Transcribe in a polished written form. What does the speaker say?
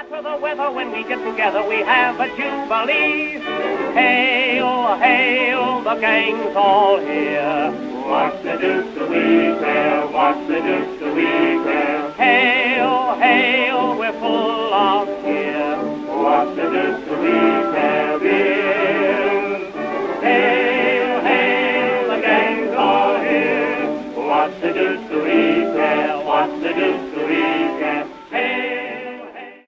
matter the weather, when we get together we have a jubilee. Hail, hail, the gang's all here. What the deuce do we care? What the deuce do we care? Hail, hail, we're full of cheer. What the deuce do we care? Beer. Hail, hail, the gang's all here. What the deuce do we care? What the deuce do